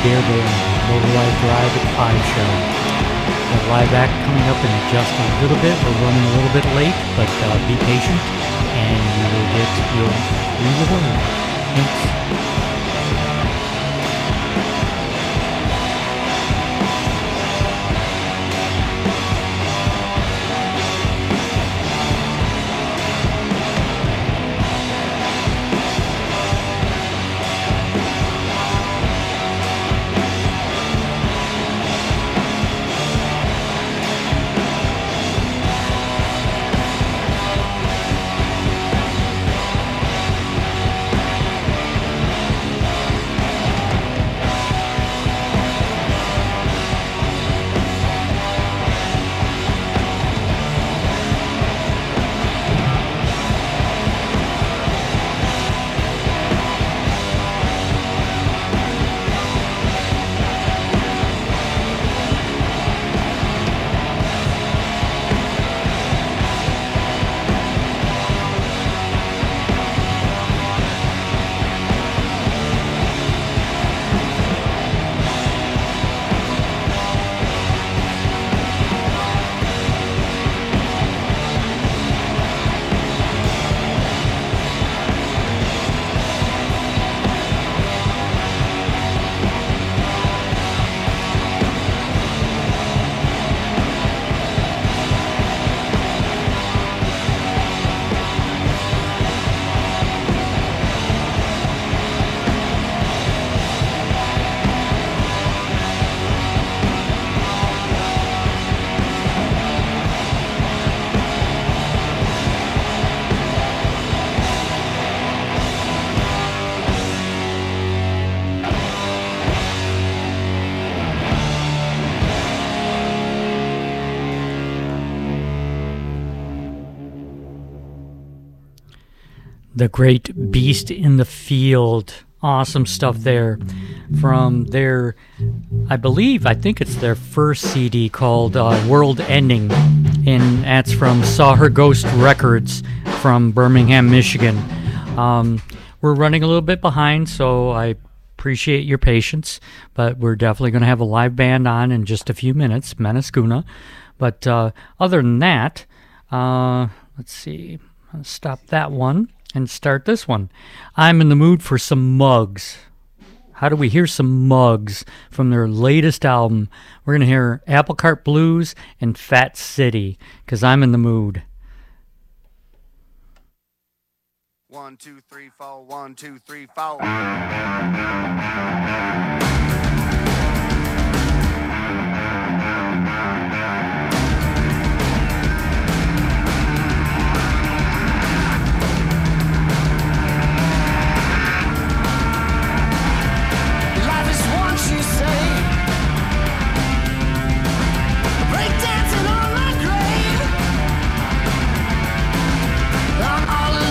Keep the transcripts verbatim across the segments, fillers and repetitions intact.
Dearborn, Motor Live Drive at five show. The live act coming up in just a little bit. We're running a little bit late, but uh, be patient and you will get your reward. Thanks. The Great Beast in the Field. Awesome stuff there from their, I believe, I think it's their first C D called uh, World Ending, and that's from Saw Her Ghost Records from Birmingham, Michigan. Um, we're running a little bit behind, so I appreciate your patience, but we're definitely going to have a live band on in just a few minutes, Menascuna. But uh, other than that, uh, let's see, I'll stop that one and start this one. I'm in the mood for some Mugs. How do we hear some Mugs from their latest album? We're going to hear Apple Cart Blues and Fat City, because I'm in the mood. One, two, three, four, one, two, three, four.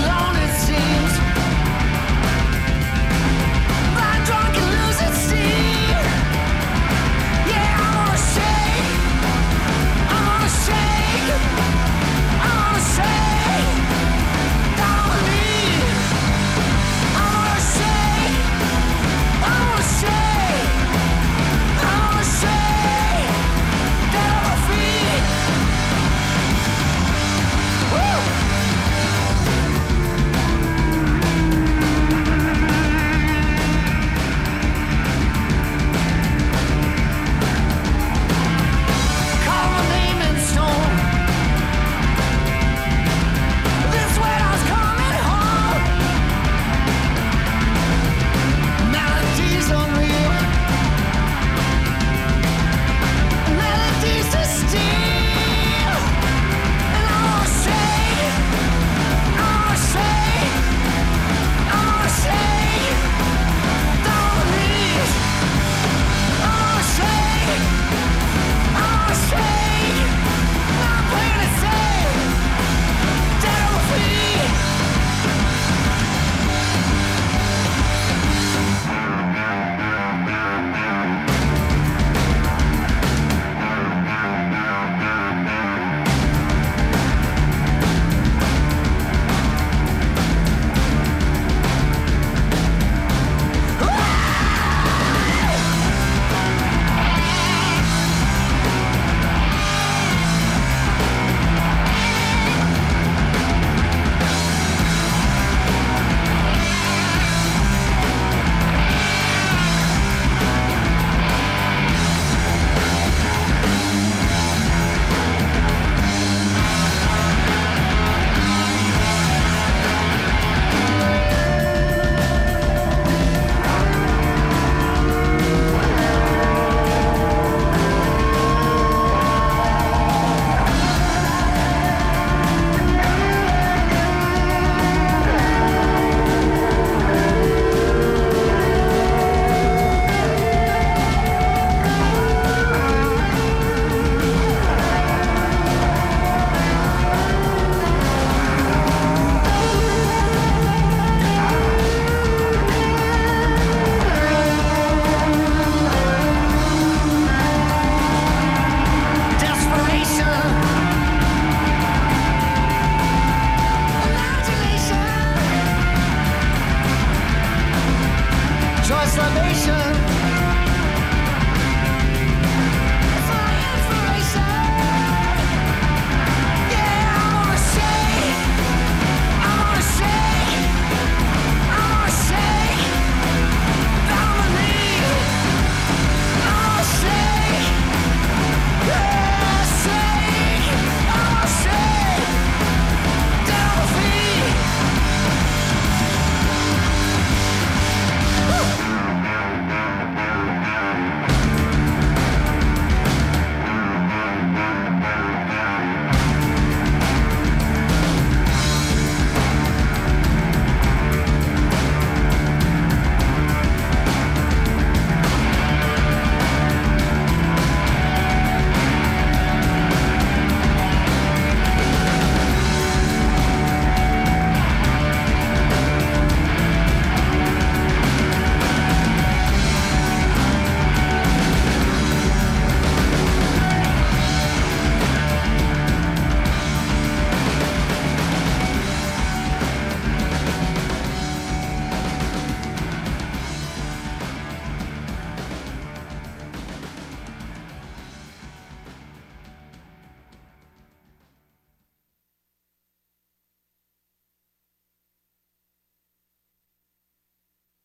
Drunk and lose its steam.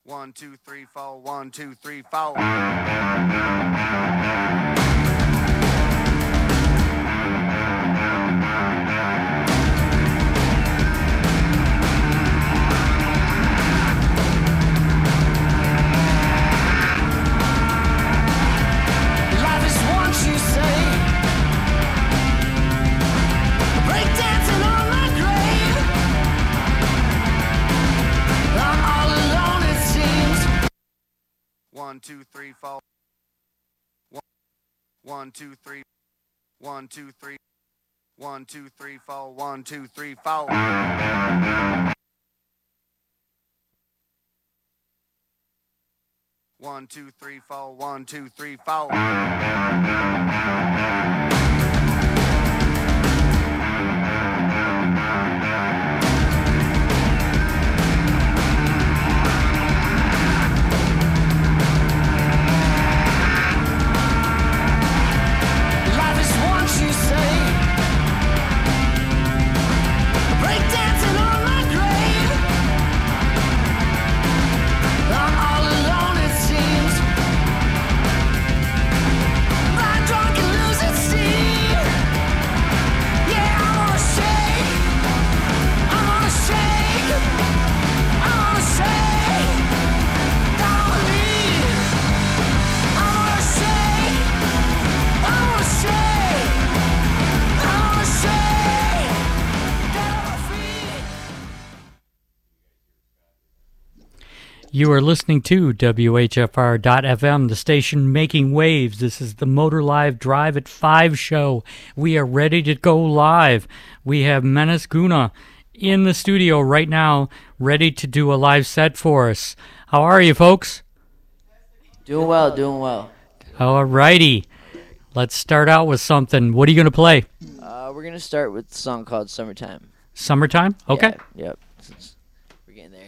One, two, three, four, one, two, three, four. One, two, three, four. One, one, two, three. One, two, three. One, two, three, four. One, two, three, four. One, two, three, four. One, two, three, four. You are listening to W H F R dot F M, the station making waves. This is the Motor Live Drive at five show. We are ready to go live. We have Menace Guna in the studio right now, ready to do a live set for us. How are you, folks? Doing well, doing well. All righty. Let's start out with something. What are you going to play? Uh, we're going to start with a song called Summertime. Summertime? Okay. Yeah, yep. Since we're getting there.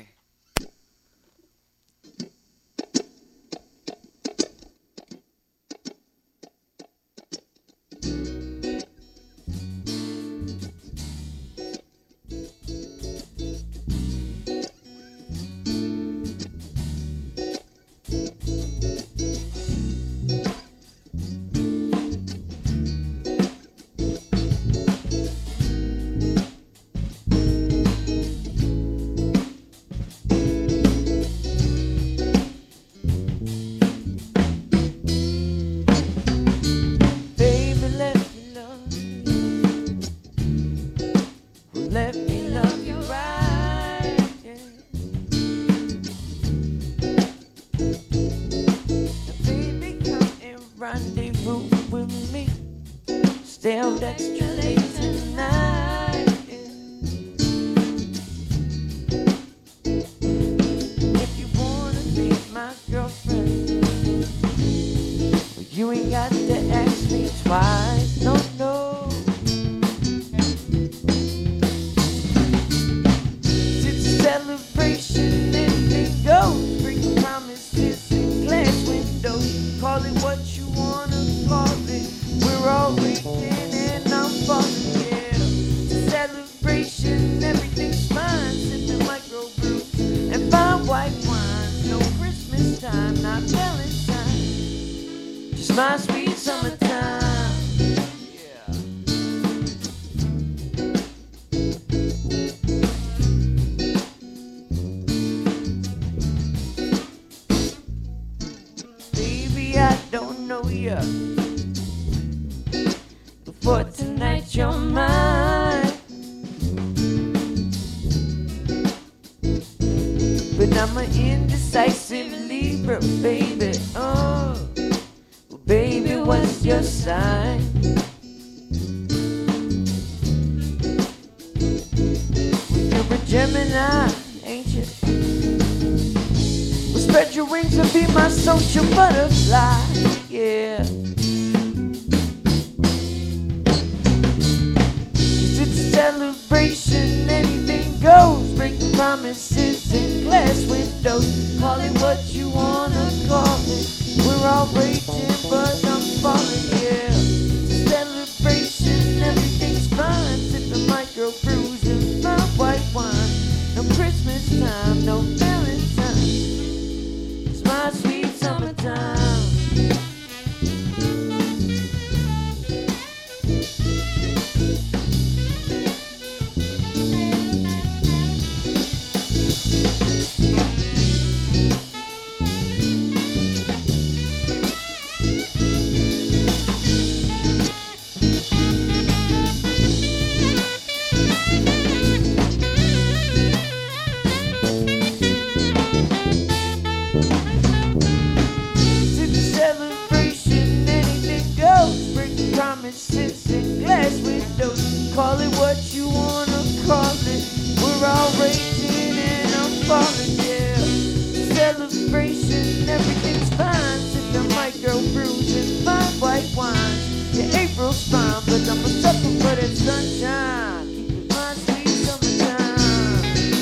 sits in glass windows. Call it what you wanna call it. We're all raging and I'm falling, yeah. Celebration, everything's fine. Sip the micro brews and fine white wines. Yeah, April's fine, but I'm a sucker for that sunshine. Keep it my sweet summertime.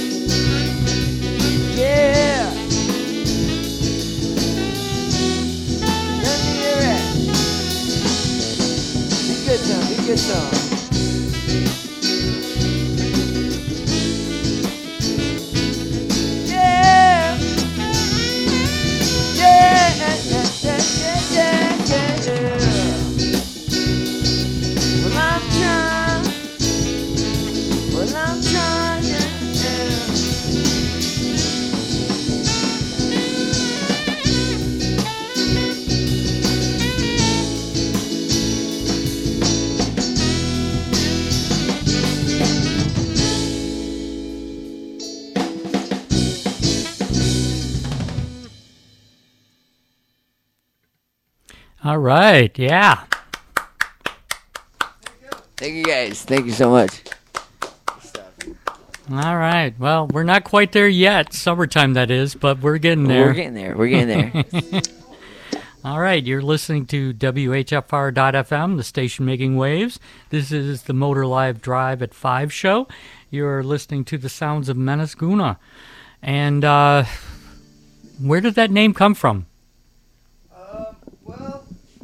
Yeah. Let me hear it. Be good song, be good song. Yeah. Yeah, yeah, yeah, yeah, yeah, yeah. Well, I'm trying. Well, I'm trying, yeah, yeah. All right. Yeah. Thank you guys. Thank you so much. All right. Well, we're not quite there yet. Summertime, that is, but we're getting there. We're getting there. We're getting there. All right. You're listening to W H F R dot F M, the station making waves. This is the Motor Live Drive at five show. You're listening to the sounds of Menace Guna. And uh, where did that name come from? Um, well,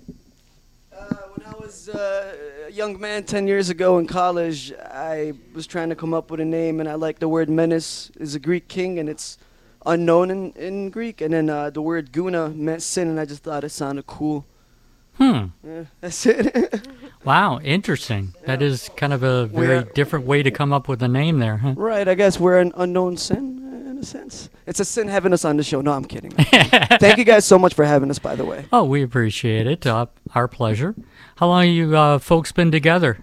uh, when I was uh, a young man ten years ago in college, I was trying to come up with a name, and I liked the word menace. Is a Greek king, and it's unknown in, in Greek. And then uh, the word guna meant sin, and I just thought it sounded cool. Hmm. Yeah, that's it. Wow. Interesting. That is kind of a very We're- different way to come up with a name there, huh? Right, I guess we're an unknown sin, uh, in a sense. It's a sin having us on the show. No, I'm kidding. Thank you guys so much for having us, by the way. Oh, we appreciate it. Uh, our pleasure. How long have you uh, folks been together?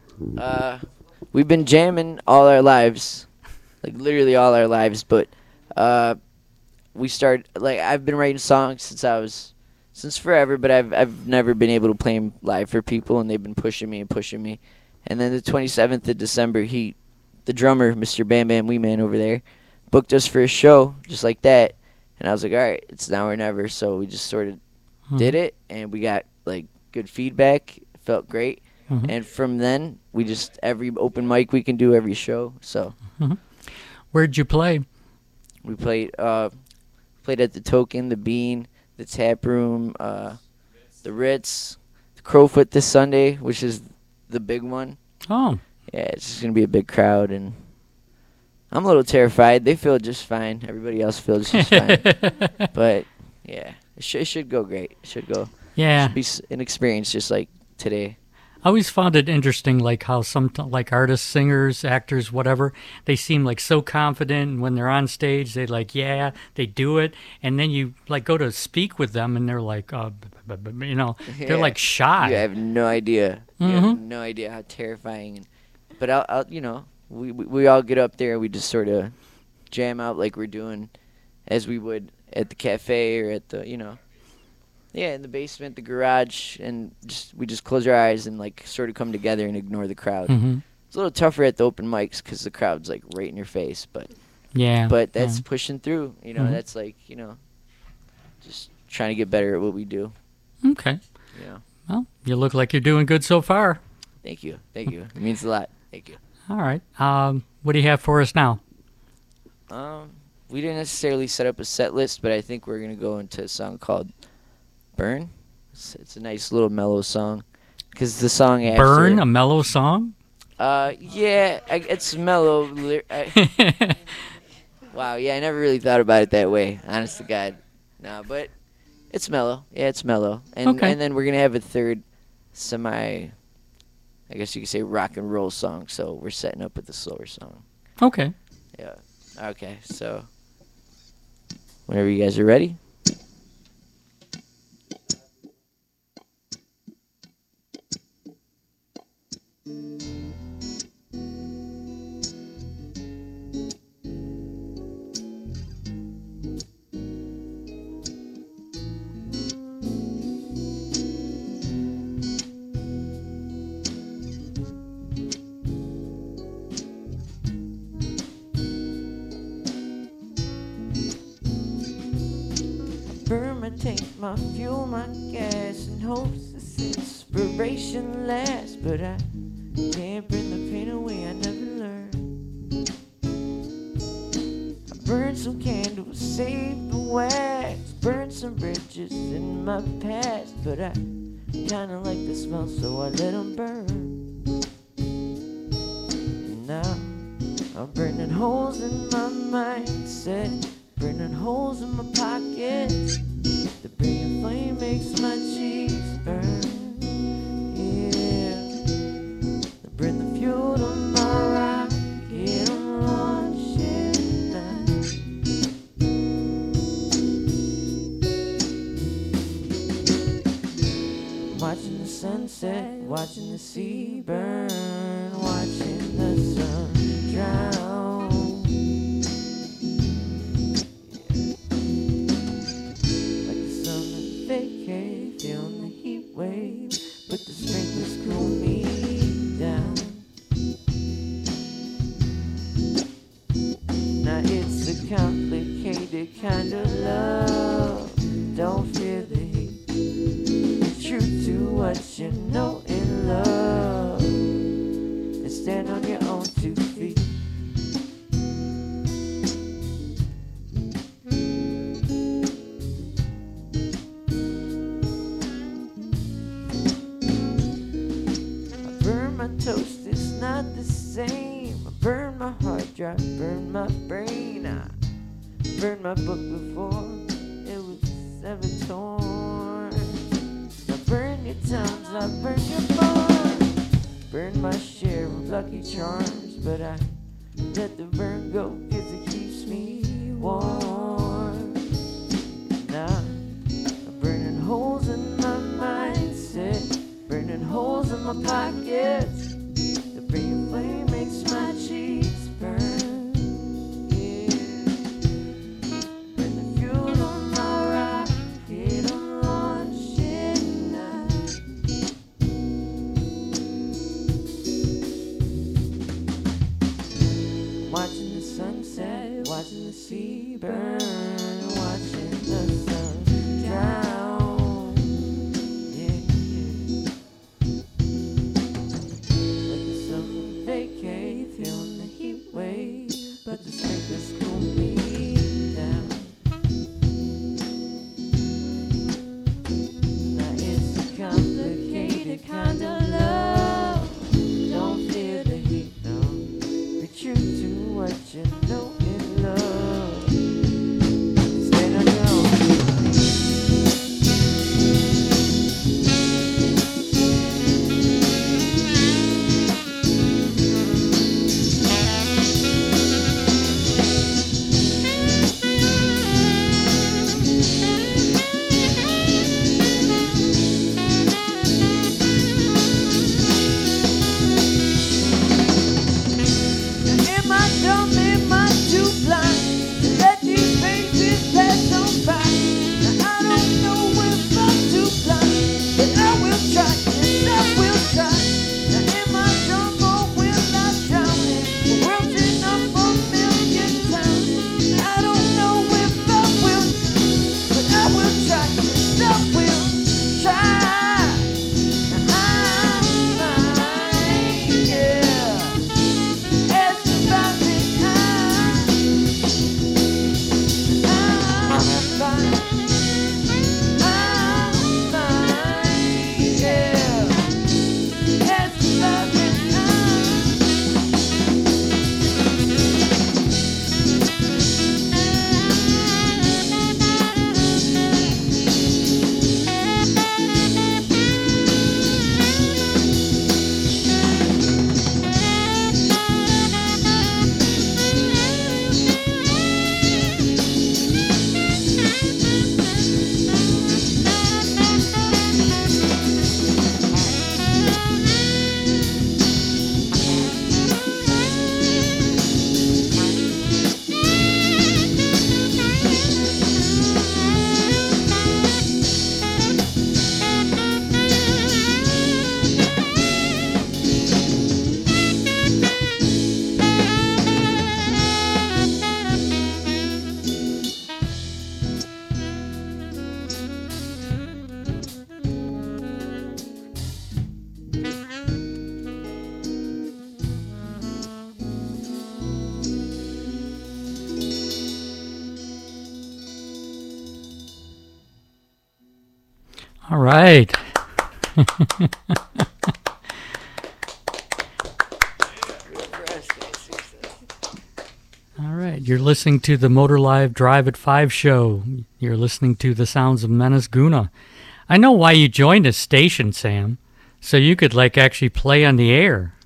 Uh, we've been jamming all our lives, like literally all our lives. But uh, we started like I've been writing songs since I was since forever, but I've I've never been able to play 'em live for people, and they've been pushing me and pushing me. And then the twenty-seventh of December, he, the drummer, Mister Bam Bam Weeman over there, booked us for a show just like that. And I was like, all right, it's now or never. So we just sort of Hmm. did it, and we got like good feedback. It felt great. Mhm. And from then, we just, every open mic we can do, every show. So Where'd you play? we played uh, played at the Token, the Bean, the Tap Room, uh, the Ritz, the Crowfoot this Sunday, which is the big one. Oh, Yeah, it's just going to be a big crowd, and I'm a little terrified. They feel just fine. Everybody else feels just fine. But, yeah, it, sh- it should go great. It should go. yeah. Should be s- an experience just like today. I always found it interesting, like how some, like artists, singers, actors, whatever, they seem like so confident, and when they're on stage, they like, yeah, they do it, and then you like go to speak with them, and they're like, uh, b- b- b- b- you know, they're Yeah. like shy. You have no idea. You have Mhm. no idea how terrifying. And, but I'll, I'll, you know, we, we we all get up there and we just sort of jam out like we're doing, as we would at the cafe or at the, you know, yeah, in the basement, the garage, and just we just close our eyes and like sort of come together and ignore the crowd. hmm It's a little tougher at the open mics because the crowd's like right in your face, but Yeah. but that's yeah. pushing through. You know, Mhm. that's like, you know, just trying to get better at what we do. Okay. You know. Well, you look like you're doing good so far. Thank you, thank you. It means a lot. Thank you. All right. Um, what do you have for us now? Um, we didn't necessarily set up a set list, but I think we're gonna go into a song called "Burn." It's, it's a nice little mellow song, cause the song after. Burn, a mellow song? Uh, yeah, I, it's mellow. ly- I, wow, yeah, I never really thought about it that way. Honest to God, no, but it's mellow. Yeah, it's mellow, and Okay. and then we're gonna have a third, semi, I guess you could say rock and roll song. So we're setting up with a slower song. Okay. Yeah. Okay, so whenever you guys are ready. my fuel, my gas, and hopes this inspiration lasts. But I can't bring the pain away, I never learned. I burned some candles, saved the wax, burned some bridges in my past. But I kinda like the smell, so I let them burn. And now I'm burning holes in my mindset, burning holes in my pockets. The brilliant flame makes my cheeks burn. Yeah, I burn the fuel to my rocket. I'm launching now. Watching the sunset, watching the sea burn, watching the sun drown. Like the summer vacate, feeling the heat wave, but the sprinklers cool me down. Now it's a complicated kind of love. Don't fear the heat. True to what you know in love, and stand on your own two feet. I burn my toast, it's not the same. I burn my hard drive, burn my brain. I burned my book before it was ever torn. Burn your towns, I burn your barns. Burn my share of lucky charms, but I let the burn go, cause it keeps me warm. Now I'm burning holes in my mindset, burning holes in my pockets. The brilliant flame makes my cheeks burn. Watching the sunset, watching the sea burn, watching the sun drown. Yeah, yeah. All right. All right. You're listening to the Motor Live Drive at five show. You're listening to the sounds of Menace Guna. I know why you joined this station, Sam. So you could, like, actually play on the air.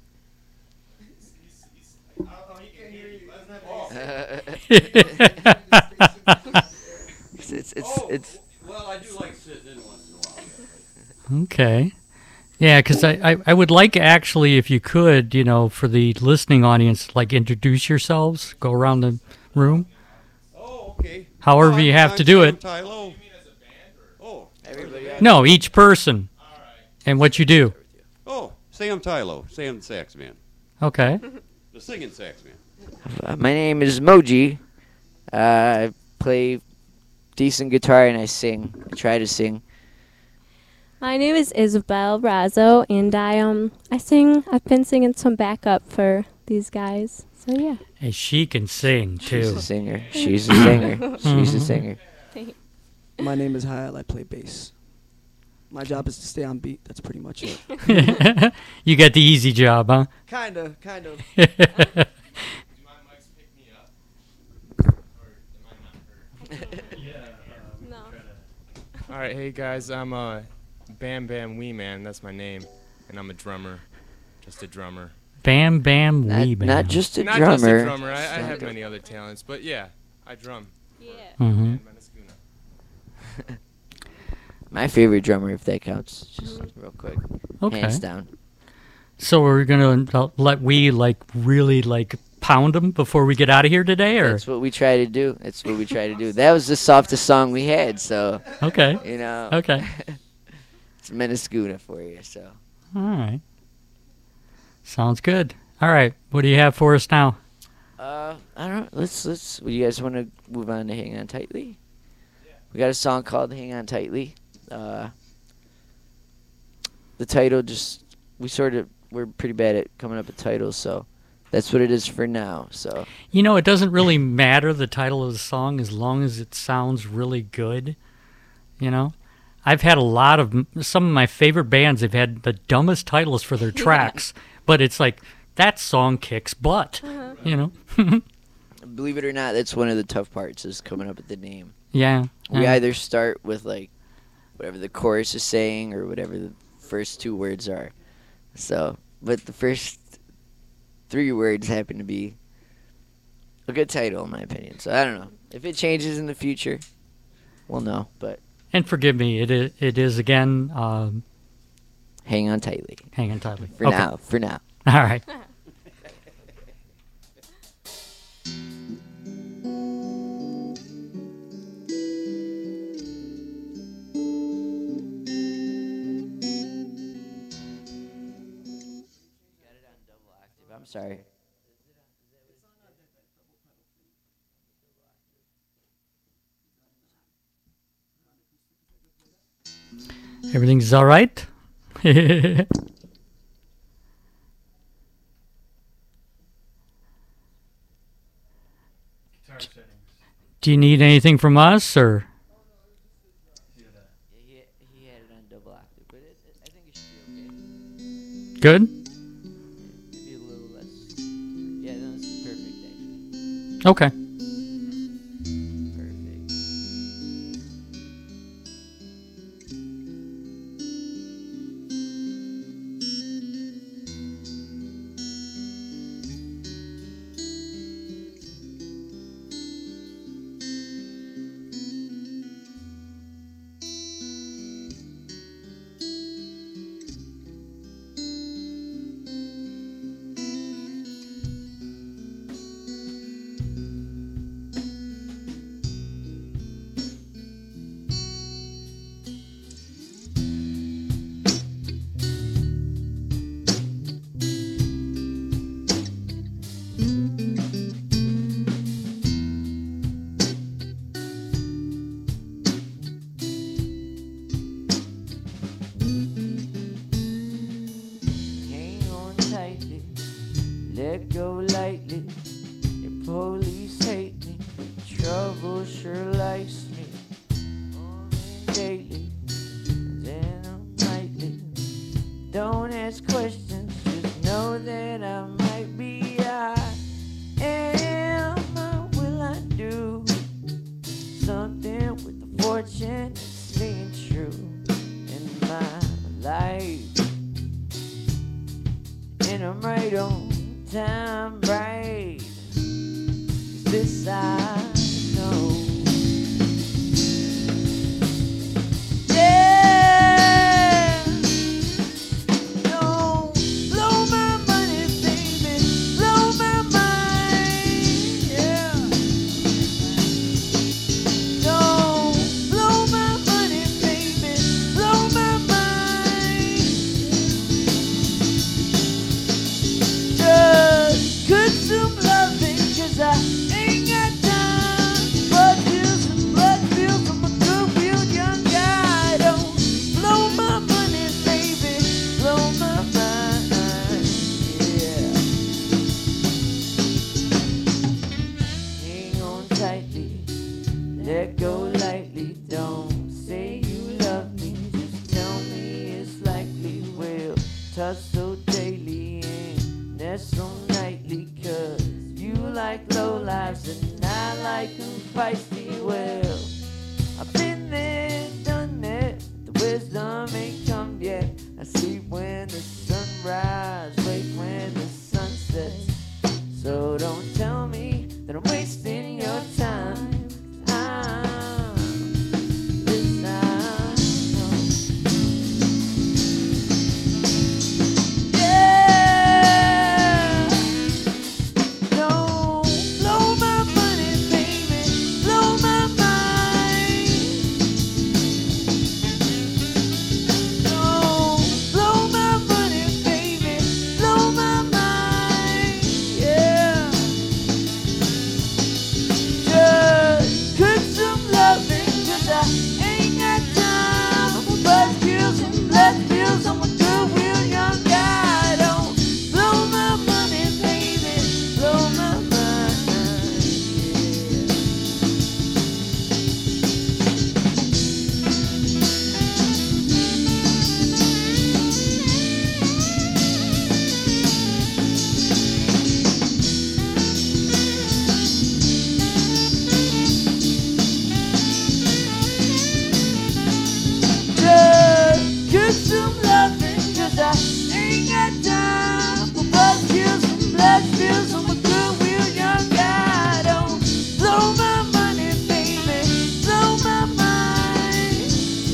it's, it's, it's, it's, well, I do like sitting in once in a while. Okay. Yeah, because I, I, I would like, actually, if you could, you know, for the listening audience, like, introduce yourselves, go around the room. Oh, okay. However Well, you I'm- have I'm to do Sam it. Tylo. Oh, everybody. No, each person. And what you do. oh, Sam Tylo, Sam the sax man, Okay. the singing sax man. Uh, my name is Moji. Uh, I play decent guitar and I sing. I try to sing. My name is Isabel Razzo, and I um I sing. I've been singing some backup for these guys. So yeah. Hey, she can sing, She's too. a singer. She's a singer. She's a singer. My name is Hyle. I play bass. My job is to stay on beat. That's pretty much it. You got the easy job, huh? Kinda, kind of. Do my mics pick me up? Or am I not heard? No. All right, hey guys, I'm uh, Bam Bam Wee Man. That's my name, and I'm a drummer, just a drummer. Bam Bam Not, Wee Bam. not just a not drummer. just a drummer. I, I Not have a- many other talents, but yeah, I drum. Yeah. Mm-hmm. And Menace Guna. My favorite drummer, if that counts. Just real quick. Okay. Hands down. So we're going to let we, like, really, like, pound them before we get out of here today, or? That's what we try to do. That's what we try to do. That was the softest song we had, so, Okay. you know. Okay. It's Meniscuna for you, so. All right. Sounds good. All right. What do you have for us now? Uh, I don't know. Let's, let's, you guys want to move on to Hang On Tightly? We got a song called Hang On Tightly. Uh, the title just, we sort of, we're pretty bad at coming up with titles, so that's what it is for now, so. You know, it doesn't really matter the title of the song as long as it sounds really good. You know? I've had a lot of, some of my favorite bands have had the dumbest titles for their tracks, but it's like, that song kicks butt. You know? Believe it or not, that's one of the tough parts, is coming up with the name. Yeah. We yeah. either start with, like, whatever the chorus is saying or whatever the first two words are. So, but the first three words happen to be a good title, in my opinion. So, I don't know. If it changes in the future, we'll know. But And forgive me, it is, it is again, um, hang on tightly. hang on tightly. For Okay. now. For now. All right. I'm sorry. Everything's all right? Do you need anything from us, or? He, he had it on double octave, but it, it, I think it should be okay. Good? Maybe a little less. Yeah, no, this is perfect, actually. Okay. Perfect. don't ask questions, just know that I might be. I am, will I do something with the fortune and staying true in my life? And I'm right on time, right? 'Cause this I know. Yeah, don't blow my money, baby, blow my mind. Yeah, don't blow my money, baby, blow my mind. Just cook some loving, 'cause I ain't got time. Blood pills and blood pills from a good real young guy. Don't blow my money, baby, blow my mind. Yeah. Hang on tightly, let go lightly. Don't say you love me, just tell me it's likely. We'll touch so daily and that's so nightly. 'Cause you like low lives and I like them feisty. Well, I've been there, done that. The wisdom ain't come yet. I sleep when the sunrise, wake when the sun sets. So don't tell me that I'm wasting your time. I'm this I know. Yeah, don't blow my money, baby, blow my mind. Don't blow my money, baby, blow my mind. Yeah, just cook some loving, 'cause I ain't got time for buzz pills and blood pills. I'm a good real young guy. Don't blow my money, baby, blow my mind. Yeah. Just cook some loving, 'cause I ain't got time for buzz pills and blood pills. I'm a good real young guy. Don't blow my money, baby, blow my mind.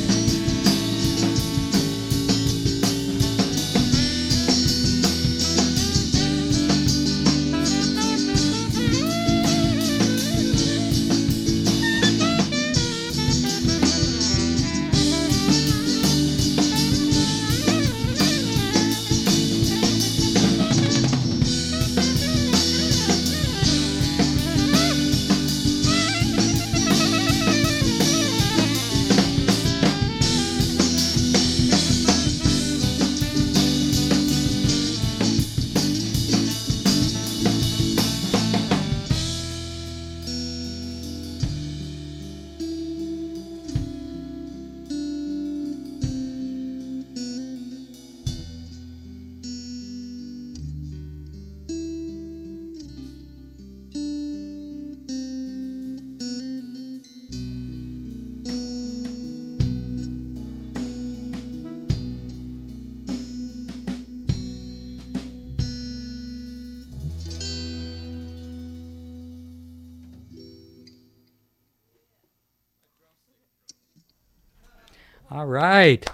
All right.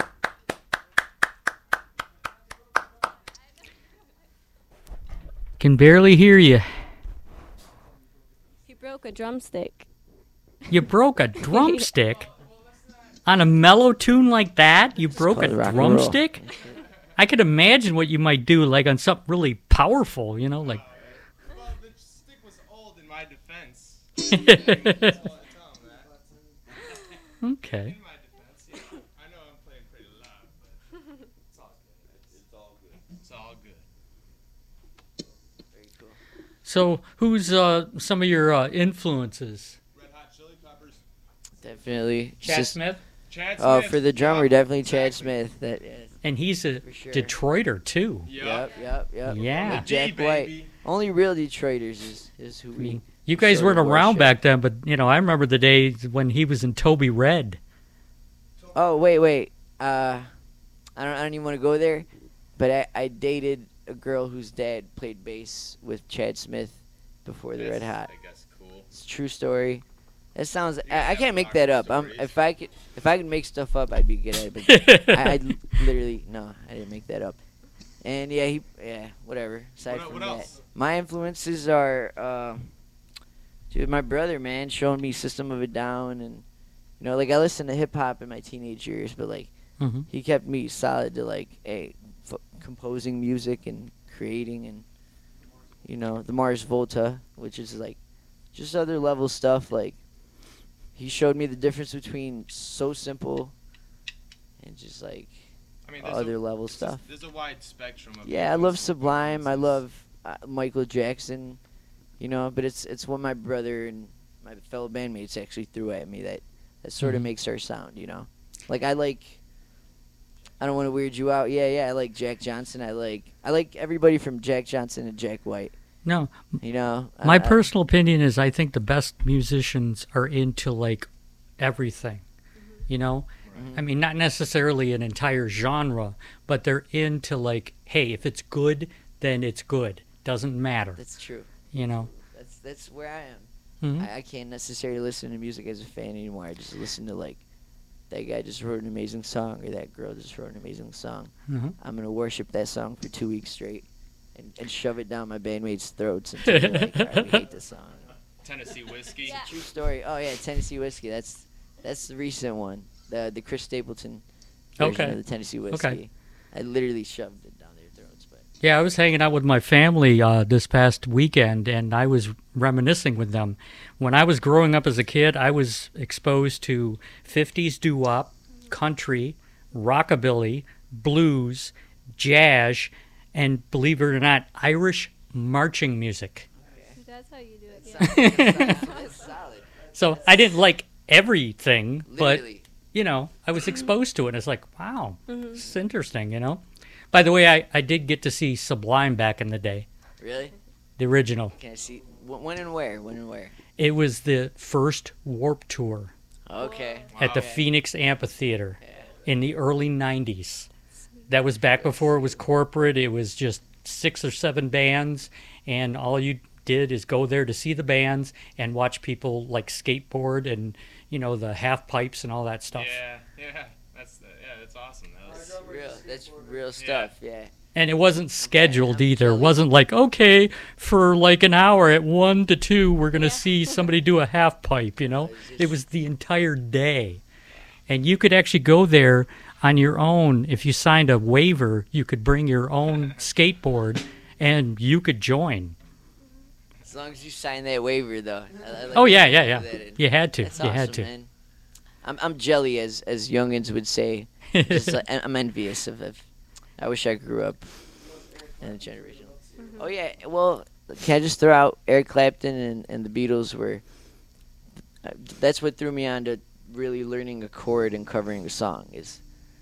Can barely hear you. He broke a drumstick. You broke a drumstick? On a mellow tune like that? You broke a called rock and roll. drumstick? I could imagine what you might do, like on something really powerful, you know, like. Well, the stick was old in my defense. Okay. In my defense, yeah. I know I'm playing pretty loud, but it's all good. It's all good. It's all good. Very cool. So, who's uh, some of your uh, influences? Red Hot Chili Peppers. Definitely. Chad Just- Smith? Chad Smith. Oh, for the drummer, yeah, definitely Chad exactly. Smith. That is. And he's a For sure. Detroiter too. Yep, yep, yep. Yeah. Like Jack D, White. baby. Only real Detroiters is, is who I we. mean, you guys sort weren't of around worship. back then, but you know, I remember the days when he was in Toby Red. Oh wait, wait. Uh, I don't. I don't even want to go there. But I, I dated a girl whose dad played bass with Chad Smith before the Red Hot. I guess cool. It's a true story. That sounds. guys I, I have can't make some that awesome up. I'm, stories. if I could, if I could make stuff up, I'd be good at it. But I, I literally no, I didn't make that up. And yeah, he, yeah, whatever. Aside What- from what that, else? my influences are, uh, dude, my brother, man, showing me System of a Down, and you know, like I listened to hip hop in my teenage years, but like Mhm. he kept me solid to like, hey, f- composing music and creating, and you know, the Mars Volta, which is like just other level stuff. Like he showed me the difference between so simple and just like I mean, there's other a, level there's a- stuff. There's a wide spectrum of. Yeah, I love influences- Sublime. I influences. love uh, Michael Jackson. You know, but it's it's what my brother and my fellow bandmates actually threw at me that that sort of Mhm. makes our sound. You know, like I like. I don't want to weird you out. Yeah, yeah. I like Jack Johnson. I like I like everybody from Jack Johnson to Jack White. No, You know, my I, personal opinion is I think the best musicians are into like everything. You know, Mhm. I mean, not necessarily an entire genre, but they're into like, hey, if it's good, then it's good. Doesn't matter. That's true. You know. That's that's where I am. Mhm. I, I can't necessarily listen to music as a fan anymore. I just listen to like that guy just wrote an amazing song or that girl just wrote an amazing song. Mhm. I'm gonna worship that song for two weeks straight and, and shove it down my bandmates' throats until they're like, all right, we hate this song. Tennessee whiskey. Yeah. True story. Oh yeah, Tennessee whiskey. That's that's the recent one. The the Chris Stapleton version Okay. of the Tennessee whiskey. Okay. I literally shoved it down their throats, but Yeah, I was hanging out with my family uh, this past weekend, and I was reminiscing with them. When I was growing up as a kid, I was exposed to fifties doo-wop, country, rockabilly, blues, jazz, and believe it or not, Irish marching music. That's how you do it. Yeah. that's solid. So I didn't like everything, but Literally. you know, I was exposed to it. It's like, wow, Mhm. this is interesting, you know. By the way, I, I did get to see Sublime back in the day, Really? the original. Can I see wh- when and where? When and where? It was the first Warp Tour Okay. at the Okay. Phoenix Amphitheater in the early nineties. That was back before it was corporate. It was just six or seven bands, and all you did is go there to see the bands and watch people like skateboard and, you know, the half pipes and all that stuff. Yeah, yeah, that's yeah, that's awesome. That was, Real. That's real stuff. Yeah. And it wasn't scheduled I'm either. It jealous. wasn't like, okay, for like an hour at one to two, we're going to see somebody do a half pipe, you know? It was the entire day. And you could actually go there on your own. If you signed a waiver, you could bring your own skateboard and you could join. As long as you sign that waiver, though. I, I like Oh, that yeah, you yeah, do yeah. that in- You had to. That's You awesome, had to. man. I'm I'm jelly, as as youngins would say. Just like, I'm envious of, of. I wish I grew up in a generation. Oh yeah, well, can I just throw out Eric Clapton and, and the Beatles were. Uh, that's what threw me on to really learning a chord and covering a song is.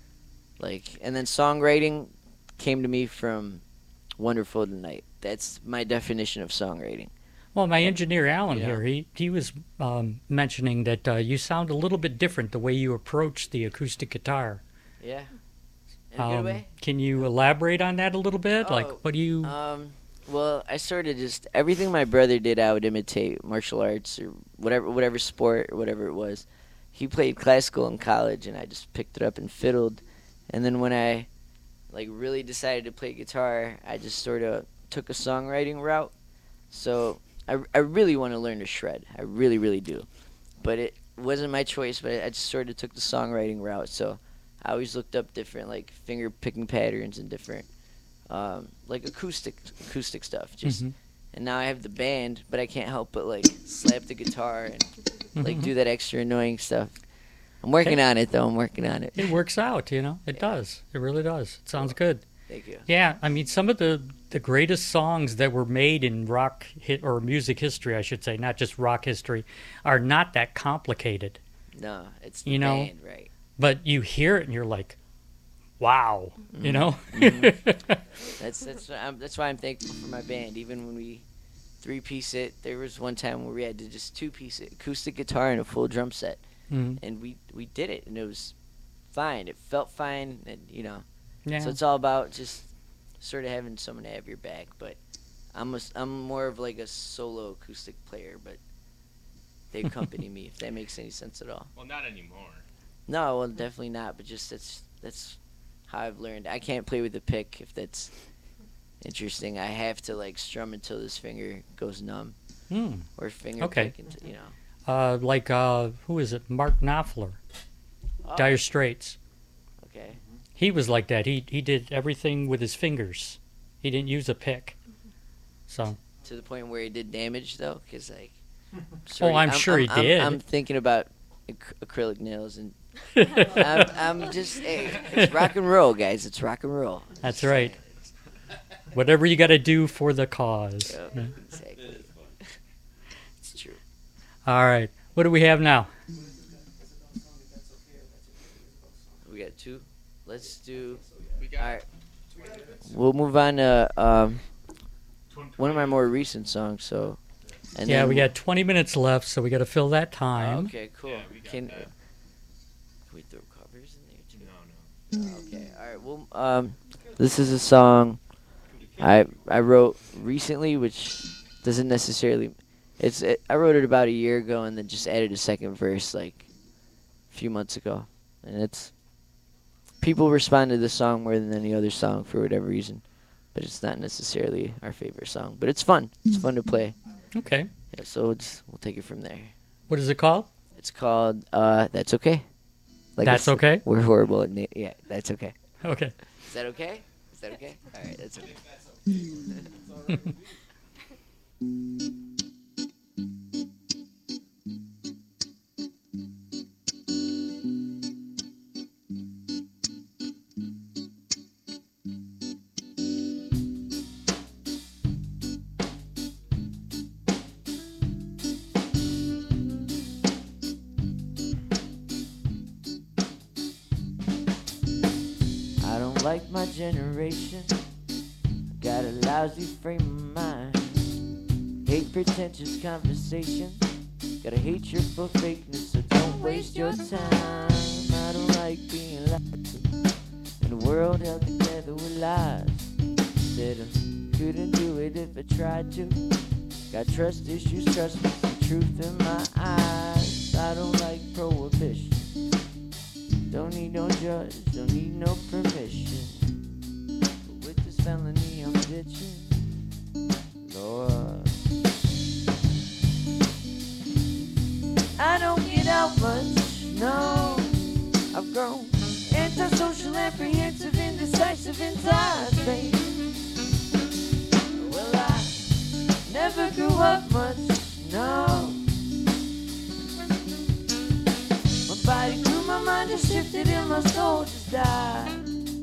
Like, and then songwriting came to me from Wonderful Tonight. That's my definition of songwriting. Well, my engineer Alan Yeah. here, he he was um, mentioning that uh, you sound a little bit different the way you approach the acoustic guitar. Yeah. In a Um, good way. Can you elaborate on that a little bit? Oh, like, what do you? Um, well, I sort of just everything my brother did, I would imitate martial arts or whatever, whatever sport or whatever it was. He played classical in college, and I just picked it up and fiddled. And then when I, like, really decided to play guitar, I just sort of took a songwriting route. So I, I really want to learn to shred. I really, really do. But it wasn't my choice. But I just sort of took the songwriting route. So I always looked up different, like, finger picking patterns and different. Um, like acoustic acoustic stuff just Mhm. and now I have the band, but I can't help but like slap the guitar and like Mhm. do that extra annoying stuff. I'm working on it though. I'm working on it. It works out, you know. It does. It really does. It sounds good. Thank you. Yeah, I mean, some of the the greatest songs that were made in rock hit or music history, I should say, not just rock history, are not that complicated. No, it's the You know, band, right? But you hear it and you're like, wow, you know. That's that's why I'm, that's why I'm thankful for my band. Even when we three piece it, there was one time where we had to just two piece it, acoustic guitar and a full drum set, Mhm. and we we did it, and it was fine. It felt fine, and you know. Yeah. So it's all about just sort of having someone to have your back. But I'm a, s- I'm more of like a solo acoustic player, but they accompany me, if that makes any sense at all. Well, not anymore. No, well, definitely not. But just that's that's how I've learned. I can't play with the pick if that's interesting. I have to like strum until this finger goes numb, Hmm. or finger Okay. pick, until, you know. Uh, like uh, who is it? Mark Knopfler, Oh, Dire Straits. okay. He was like that. He he did everything with his fingers. He didn't use a pick. So. To the point where he did damage though, because like. Oh, I'm sure he I'm, did. I'm thinking about ac- acrylic nails and. I'm, I'm just, hey, it's rock and roll, guys. It's rock and roll. That's right. Whatever you got to do for the cause. Yeah, Yeah. exactly. It's true. All right. What do we have now? We got two. Let's do. We All right. We'll move on to um, one of my more recent songs. So. And Yeah, then we we'll- got twenty minutes left, so we got to fill that Oh, time. okay, cool. Yeah, we got Can, that. can we throw covers in there too? No, no. Okay. All right. Well, um, this is a song I I wrote recently, which doesn't necessarily. It's it, I wrote it about a year ago, and then just added a second verse like a few months ago, and it's people respond to this song more than any other song for whatever reason, but it's not necessarily our favorite song. But it's fun. It's fun to play. Okay. Yeah. So it's we'll take it from there. What is it called? It's called uh, That's Okay. Like That's it's- Okay? We're horrible at na- yeah. That's okay. Okay. Is that okay? Is that okay? All right, that's okay. I don't like my generation. Got a lousy frame of mind. Hate pretentious conversation. Gotta hate your full fakeness, so don't waste your time. I don't like being lied to. In a world held together with lies. Said I couldn't do it if I tried to. Got trust issues, trust me, the truth in my eyes. I don't like prohibition. Don't need no judge, don't need no permission. But with this felony I'm ditching, Lord. I don't get out much, no. I've grown antisocial, apprehensive, indecisive, enticing. Well, I never grew up much, no. My body grew, my mind just shifted, and my soul just died.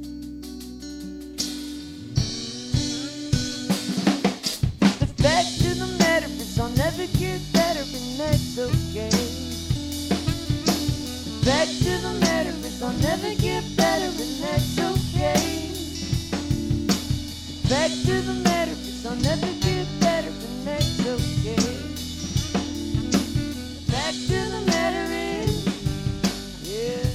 The fact of the matter is I'll never get better, and that's okay. The fact of the matter is I'll never get better, and that's okay. The fact of the matter is I'll never get better, and that's okay. The fact of the matter is, yeah.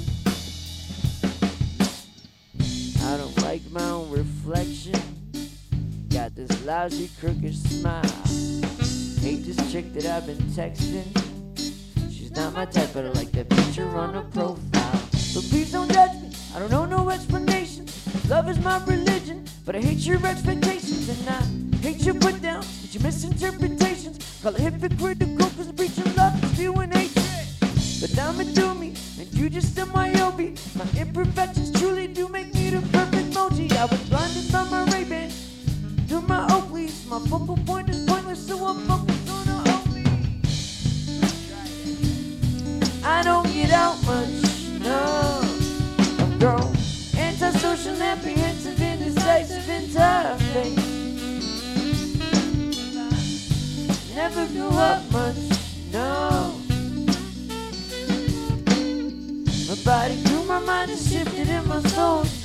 I don't like my own reflection. Got this lousy crooked smile. Hate this chick that I've been texting. She's not my type, but I like that picture on her profile. So please don't judge me, I don't know no explanation. Love is my religion, but I hate your expectations. And I hate your put down, hate your misinterpretations. Call it hypocritical, cause preaching love is spewing hatred. But I'm a doomy, and you just a myopia. My imperfections truly do make me the perfect emoji. I was blinded by my Ray-Ban, through my Oakleys. My focal point is pointless, so I'm focused on the Oakley. I don't get out much, no. I've grown antisocial, apprehensive, indecisive, enticing. Never grew up much, no. My body grew, my mind is shifted, and my soul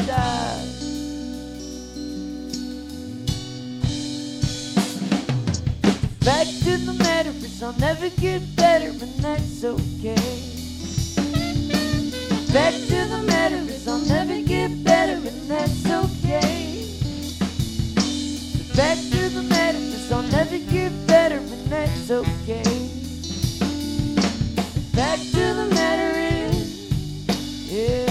Back to the metaphors, I'll never get better, and that's okay. Back to the metaphors, I'll never get better, and that's okay. Back to the metaphors, I'll never get better, and that's okay. Back to the matter is, yeah.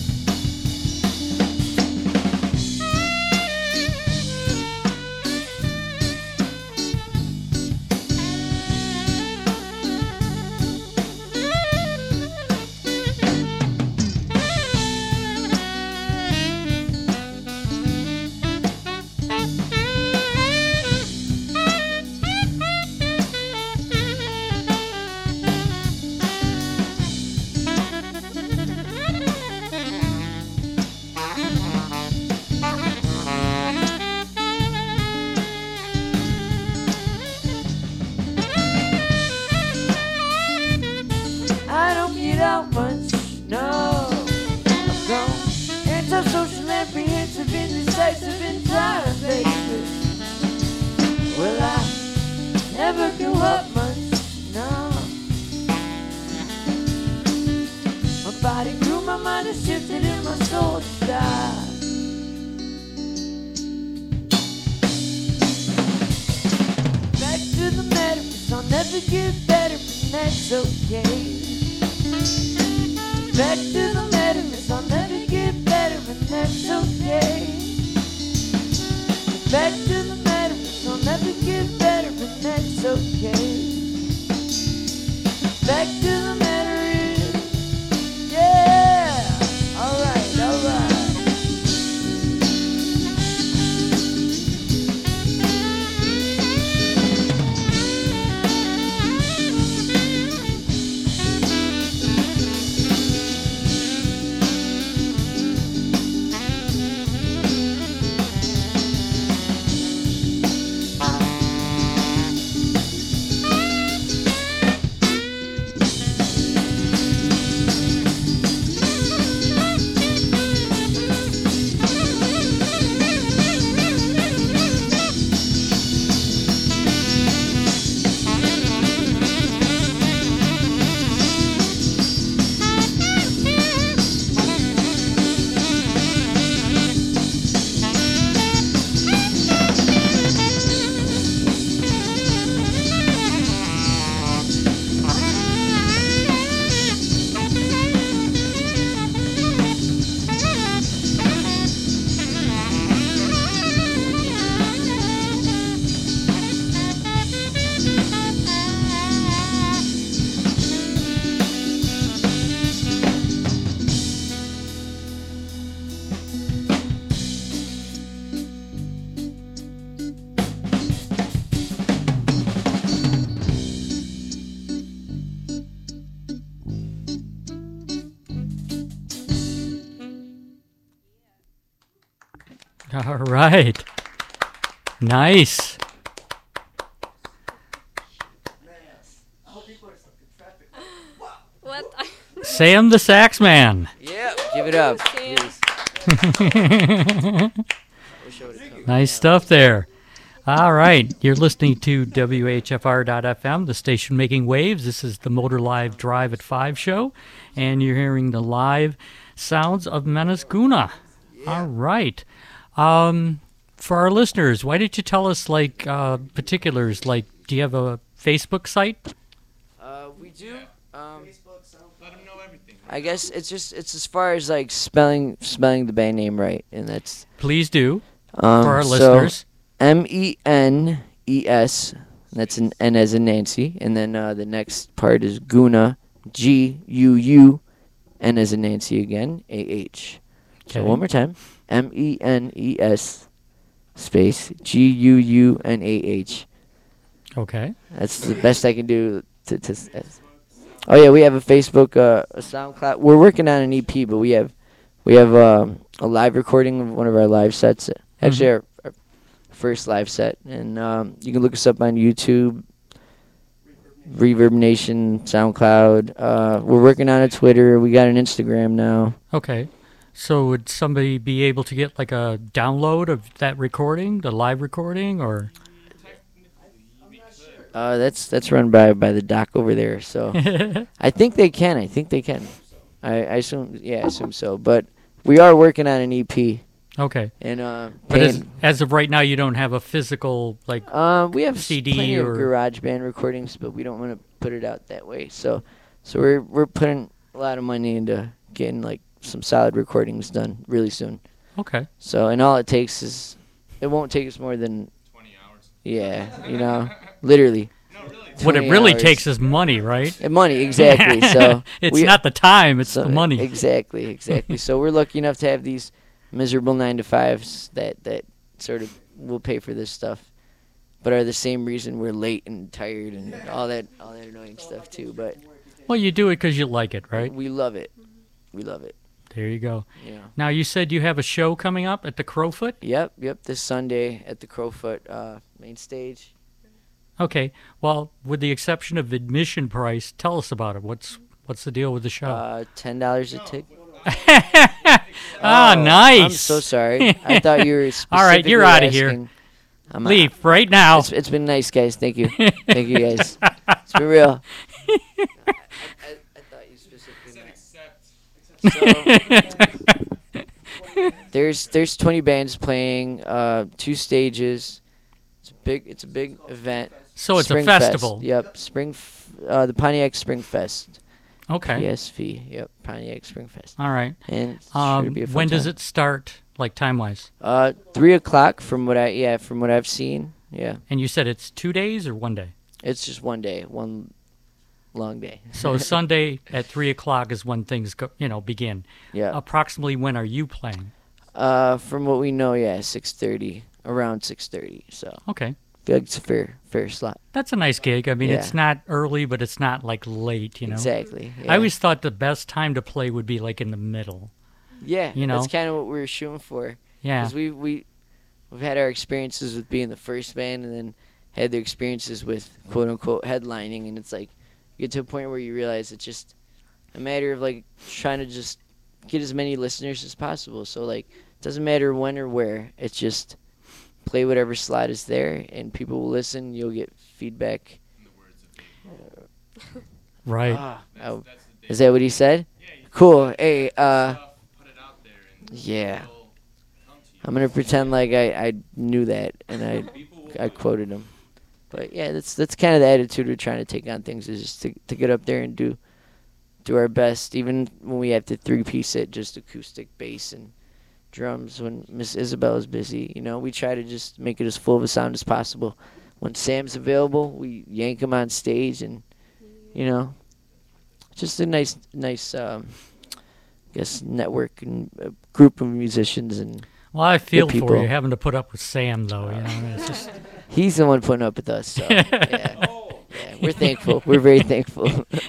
I don't get out much, no. I'm gone. Antisocial, apprehensive, indecisive, and tired, baby. Well, I never grew up much, no. My body grew, my mind has shifted, and my soul has died. Back to the metaphors, I'll never get better, and that's okay. Back to the metaphors, I'll never get better, and that's okay. Back to the metaphors, I'll never get better, and that's okay. Back to the matter is, yeah. Alright, alright. All right. Nice. What? Sam the Sax Man. Yep, give it up. Sam. Please. Nice stuff there. All right. You're listening to W H F R dot F M, the station making waves. This is the Motor Live Drive at five show, and you're hearing the live sounds of Menace Guna. All right. Um, for our listeners, why did you tell us, like, uh, particulars? Like, do you have a Facebook site? Uh, we do. Um, Let them know everything. I guess it's just it's as far as like spelling spelling the band name right, and that's Please do, um, for our so listeners. M E N E S. That's an N as in Nancy, and then uh, the next part is Guna, G U U, N as in Nancy again, A H. So Okay. one more time, M E N E S space G U U N A H. Okay. That's the best I can do. To, to, uh, oh yeah, we have a Facebook, uh, a SoundCloud. We're working on an E P, but we have we have um, a live recording of one of our live sets. Actually, our, our first live set, and um, you can look us up on YouTube, Reverb Nation, SoundCloud. Uh, we're working on a Twitter. We got an Instagram now. Okay. So would somebody be able to get like a download of that recording, the live recording, or? Uh, that's that's run by by the doc over there. So I think they can. I think they can. I, I assume. Yeah, I assume so. But we are working on an E P. Okay. And uh, But as, paying- as of right now, you don't have a physical like Um, we have C D plenty or of garage band recordings, but we don't want to put it out that way. So, so we're we're putting a lot of money into getting like some solid recordings done really soon. Okay. So, and all it takes is, it won't take us more than twenty hours. yeah, you know, literally. What it twenty really hours. takes is money, right? And money, exactly. So it's we- not the time; it's so- the money. Exactly, exactly. So we're lucky enough to have these miserable nine to fives that that sort of will pay for this stuff, but are the same reason we're late and tired and all that all that annoying stuff too. But Well, you do it because you like it, right? we love it. We love it. There you go. Yeah. Now you said you have a show coming up at the Crowfoot. Yep, yep. This Sunday at the Crowfoot uh, main stage. Okay. Well, with the exception of admission price, tell us about it. What's what's the deal with the show? Uh, ten dollars a ticket. ah, Oh, nice. I'm so sorry. I thought you were. All right, you're specifically outta here. asking. I'm Leave right now. It's, it's been nice, guys. Thank you. Thank you, guys. It's been real. I, I, I thought you specifically meant. So, there's there's twenty bands playing, uh, two stages. It's a big it's a big event. So it's a Spring Fest. festival. Yep, Spring, f- uh, the Pontiac Spring Fest. Okay. P S V. Yep, Pontiac Spring Fest. All right. And it's sure Um, to be a fun when does time. it start, like time wise? Uh, three o'clock from what I yeah from what I've seen. Yeah, And you said it's two days or one day. it's just one day, one long day. So Sunday at three o'clock is when things go, you know, begin. Yeah. Approximately when are you playing? Uh, from what we know, yeah, six thirty, around six thirty. So Okay. I feel like it's a fair fair slot. That's a nice gig. I mean, Yeah. it's not early, but it's not like late, you know. Exactly. I yeah. always thought the best time to play would be like in the middle. yeah, you know. that's kind of what we were shooting for. Yeah. Because we we we've had our experiences with being the first band, and then had the experiences with quote unquote headlining, and it's like you get to a point where you realize it's just a matter of like trying to just get as many listeners as possible. So like it doesn't matter when or where. It's just play whatever slot is there, and people will listen. You'll get feedback. Right. Ah, oh, is that what he said? Cool. Hey, uh, yeah. I'm gonna pretend like I, I knew that and I I quoted him. But yeah, that's that's kind of the attitude we're trying to take on things, is just to to get up there and do do our best, even when we have to three piece it, just acoustic bass and drums when Miss Isabel is busy. You know, we try to just make it as full of a sound as possible. When Sam's available, we yank him on stage, and you know, just a nice nice um, I guess network and uh, group of musicians. And Well, I feel people. for you having to put up with Sam, though. You know, it's just he's the one putting up with us. So yeah, yeah, we're thankful. We're very thankful.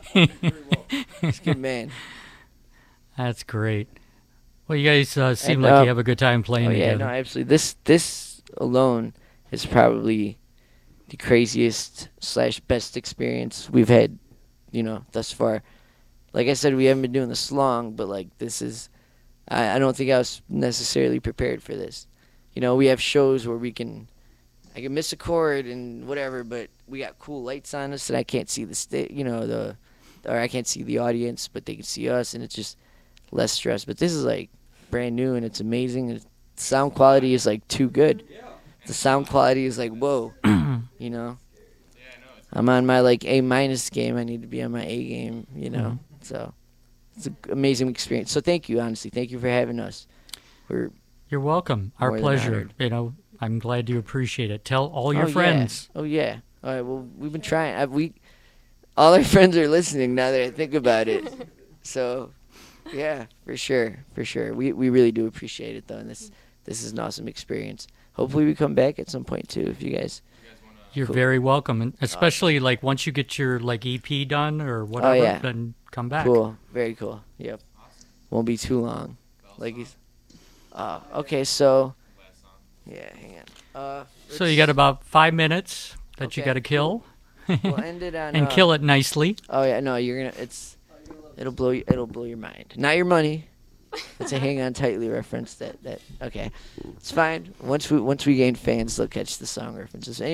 He's a good man. that's great. Well, you guys uh, seem And, like uh, you have a good time playing Oh yeah, together. no, absolutely. This this alone is probably the craziest slash best experience we've had, you know, thus far. Like I said, we haven't been doing this long, but like this is, I, I don't think I was necessarily prepared for this. You know, we have shows where we can, I can miss a chord and whatever, but we got cool lights on us and I can't see the sta- you know, the, or I can't see the audience, but they can see us, and it's just less stress. But this is like brand new and it's amazing. And the sound quality is like too good. The sound quality is like, whoa, you know. I'm on my like A minus game. I need to be on my A game, you know. So it's an amazing experience. So thank you, honestly. Thank you for having us. We're You're welcome. Our More than pleasure. honored. You know, I'm glad you appreciate it. Tell all your oh, friends. Yeah. Oh yeah. All right. Well, we've been trying. I, we all our friends are listening now that I think about it. So yeah, for sure, for sure. We we really do appreciate it though, and this this is an awesome experience. Hopefully we come back at some point too, if you guys. You're Cool. very welcome, and especially like once you get your like E P done or whatever, yeah. then come back. Cool. Very cool. Yep. Won't be too long. Like he's. Uh, okay, so. Yeah, hang on. Uh, So you got about five minutes that you Okay, got to kill, We'll end it on. and uh, kill it nicely. Oh yeah, no, you're gonna. It's. It'll blow you. It'll blow your mind. Not your money. It's a hang on tightly reference. That that. Okay, it's fine. Once we once we gain fans, they'll catch the song references. Anyway,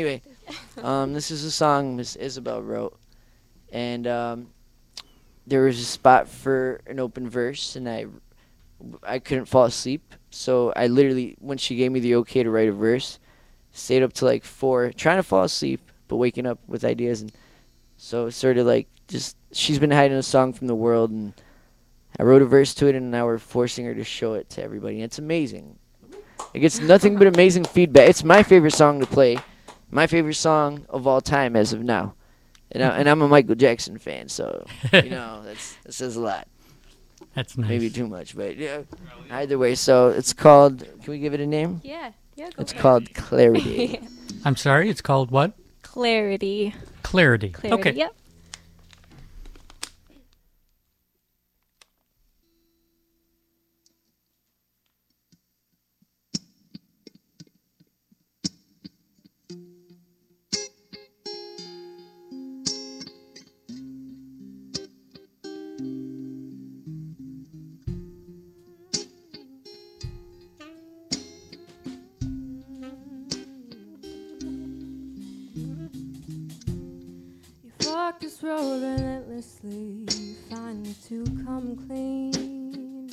Um, this is a song Miss Isabel wrote, and um, there was a spot for an open verse, and I, I couldn't fall asleep, so I literally, when she gave me the okay to write a verse, stayed up till like four, trying to fall asleep, but waking up with ideas, and so sort of like just she's been hiding a song from the world, and I wrote a verse to it, and now we're forcing her to show it to everybody, and it's amazing. It gets nothing but amazing feedback. It's my favorite song to play. My favorite song of all time as of now. And, I, and I'm a Michael Jackson fan, so, you know, that's, that says a lot. That's nice. Maybe too much, but yeah. Either way, so it's called, can we give it a name? Yeah. Yeah. Go It's for it. called Clarity. I'm sorry, it's called what? Clarity. Clarity. Clarity. Okay. Yep. Walk this road relentlessly, finally to come clean.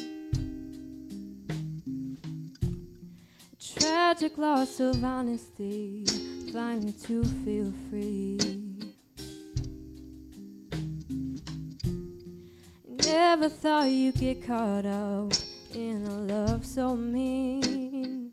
A tragic loss of honesty, finally to feel free. Never thought you'd get caught up in a love so mean.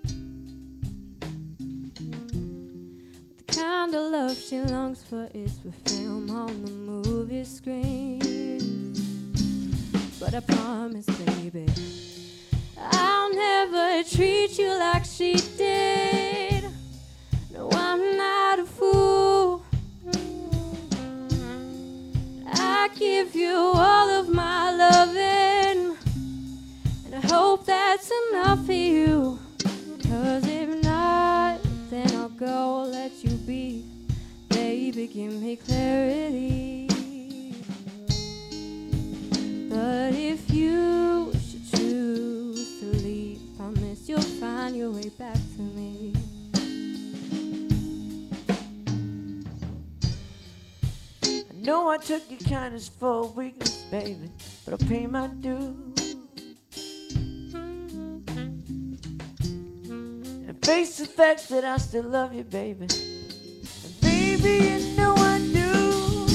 The kind of love she longs for is for film on the movie screen. But I promise, baby, I'll never treat you like she did. No, I'm not a fool. I give you all of my loving, and I hope that's enough for you. Cause if not, then I'll go let you be. Baby, give me clarity. But if you should choose to leave, promise you'll find your way back to me. I know I took your kindness for weakness, baby, but I'll pay my dues. And face the facts that I still love you, baby. And baby, you know I do.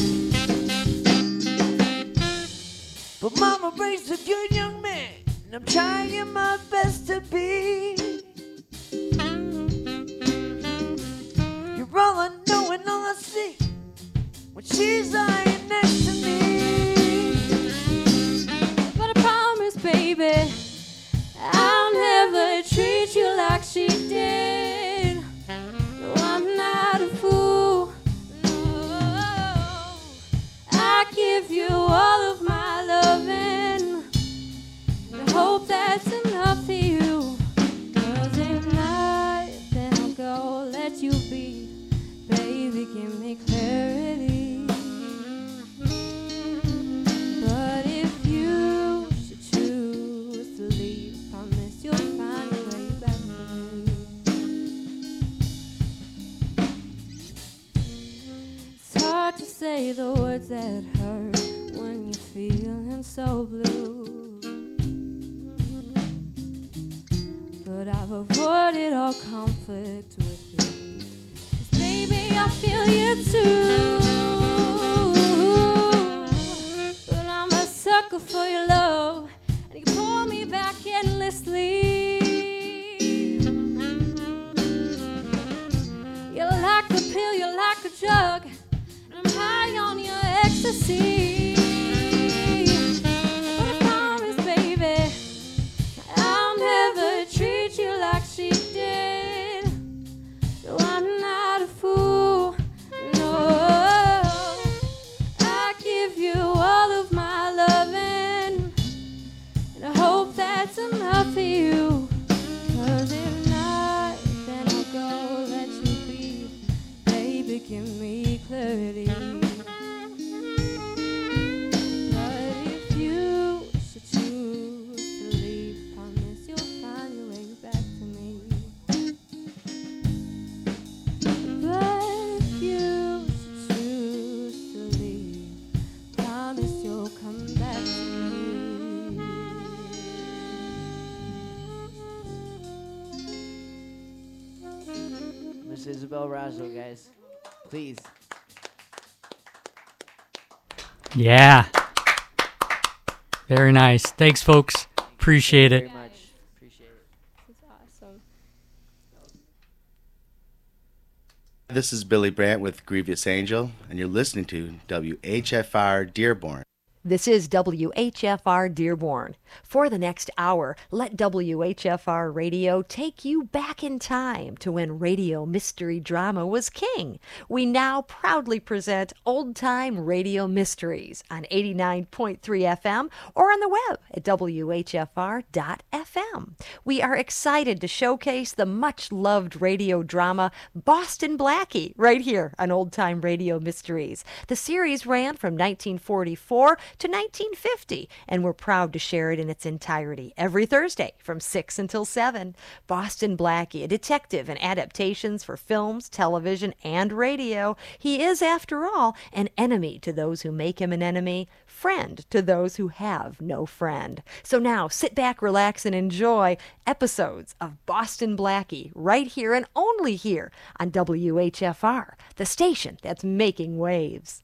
But mama raised a good young man, and I'm trying my best to be. You're all I know and all I see when she's lying next to me. But I promise, baby, I'll never treat you like she did. No, I'm not a fool. No, I give you all of my loving, and I hope that's enough for you. Cause if not, then I'll go let you be. Baby, give me clarity. But if you should choose to leave, promise you'll find your way back to me. It's hard to say the words that hurt when you're feeling so blue. But I've avoided all conflict with you. 'Cause baby, I feel you too. But I'm a sucker for your love, and you pull me back endlessly. You're like a pill, you're like a drug, and I'm high on your ecstasy. But I promise, baby, I'll never treat you like she did. No, I'm not a fool. No, I give you all of my loving, and I hope that's enough for you. Cause if not, then I'll go let you be. Baby, give me clarity. Miss Isabel Razzo, guys. Please. Yeah. Very nice. Thanks, folks. Appreciate Thank it. you very much. Appreciate it. This is awesome. This is Billy Brandt with Grievous Angel, and you're listening to W H F R Dearborn. This is W H F R Dearborn. For the next hour, let W H F R Radio take you back in time to when radio mystery drama was king. We now proudly present Old Time Radio Mysteries on eighty-nine point three F M or on the web at W H F R dot F M. We are excited to showcase the much-loved radio drama Boston Blackie right here on Old Time Radio Mysteries. The series ran from nineteen forty-four to nineteen fifty, and we're proud to share it in its entirety every Thursday from six until seven. Boston Blackie, a detective in adaptations for films, television, and radio. He is, after all, an enemy to those who make him an enemy, friend to those who have no friend. So now, sit back, relax, and enjoy episodes of Boston Blackie right here and only here on W H F R, the station that's making waves.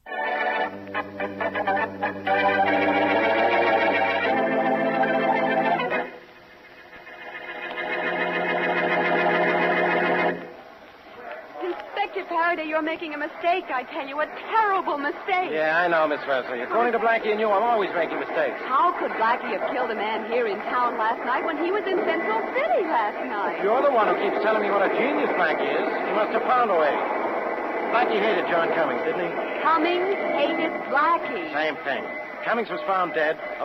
Inspector Faraday, you're making a mistake, I tell you, a terrible mistake. Yeah, I know, Miss Wesley. According to Blackie and you, I'm always making mistakes. How could Blackie have killed a man here in town last night when he was in Central City last night? You're the one who keeps telling me what a genius Blackie is. He must have found a way. Blackie hated John Cummings, didn't he? Cummings hated Blackie. Same thing. Cummings was found dead.